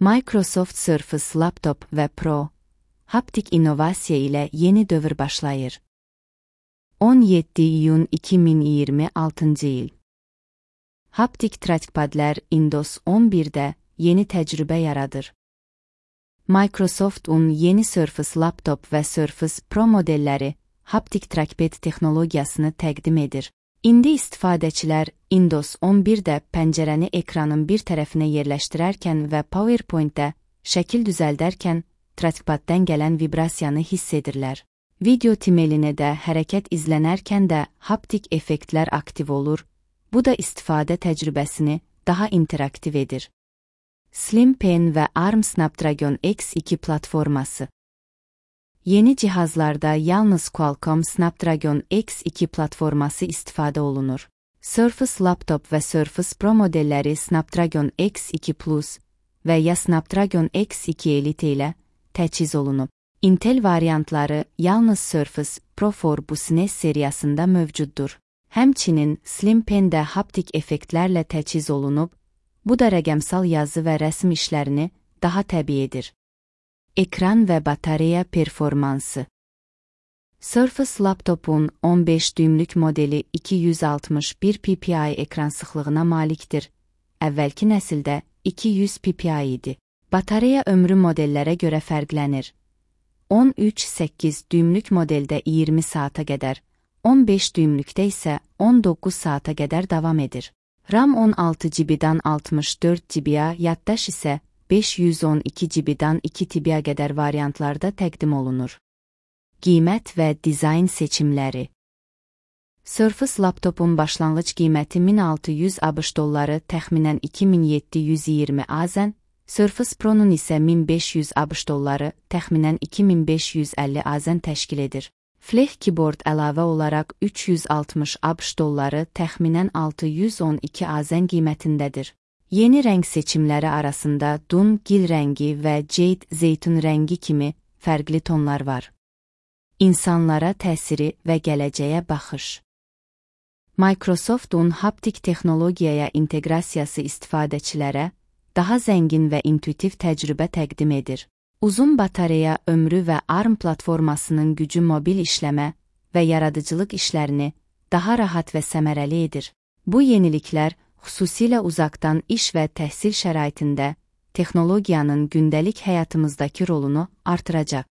Microsoft Surface Laptop və Pro, haptik innovasiya ilə yeni dövr başlayır. 17 iyun 2026 il. Haptik trackpadlər Windows 11-də yeni təcrübə yaradır. Microsoft'un yeni Surface Laptop və Surface Pro modelləri haptik trackpad texnologiyasını təqdim edir. İndi istifadəçilər Windows 11-də pəncərəni ekranın bir tərəfinə yerləşdirərkən və PowerPoint-də şəkil düzəldərkən trackpaddən gələn vibrasiyanı hiss edirlər. Video timelinədə hərəkət izlənərkən də haptik effektlər aktiv olur, bu da istifadə təcrübəsini daha interaktiv edir. Slim Pen və ARM Snapdragon X2 platforması. Yeni cihazlarda yalnız Qualcomm Snapdragon X2 platforması istifadə olunur. Surface Laptop və Surface Pro modelləri Snapdragon X2 Plus və ya Snapdragon X2 Elite ilə təchiz olunub. Intel variantları yalnız Surface Pro for Business seriyasında mövcuddur. Həmçinin Slim Pen də haptik effektlərlə təchiz olunub, bu da rəqəmsal yazı və rəsm işlərini daha təbii edir. Ekran və batareya performansı. Surface Laptop'un 15 düymlük modeli 261 ppi ekran sıxlığına malikdir. Əvvəlki nəsildə 200 ppi idi. Batareya ömrü modellərə görə fərqlənir. 13-8 düymlük modeldə 20 saata qədər, 15 düymlükdə isə 19 saata qədər davam edir. RAM 16 GB-dan 64 GB-ya, yaddaş isə 512 GB-dan 2 TB-ya qədər variantlarda təqdim olunur. Qiymət və dizayn seçimləri. Surface Laptop'un başlanğıc qiyməti 1600 ABŞ dolları, təxminən 2720 AZN, Surface Pro'nun isə 1500 ABŞ dolları, təxminən 2550 AZN təşkil edir. Flex keyboard əlavə olaraq 360 ABŞ dolları, təxminən 612 AZN qiymətindədir. Yeni rəng seçimləri arasında dun, gil rəngi və jade, zeytun rəngi kimi fərqli tonlar var. İnsanlara təsiri və gələcəyə baxış. Microsoft'un haptik texnologiyaya inteqrasiyası istifadəçilərə daha zəngin və intuitiv təcrübə təqdim edir. Uzun batareya ömrü və ARM platformasının gücü mobil işləmə və yaradıcılıq işlərini daha rahat və səmərəli edir. Bu yeniliklər xüsusilə uzaqdan iş və təhsil şəraitində texnologiyanın gündəlik həyatımızdakı rolunu artıracaq.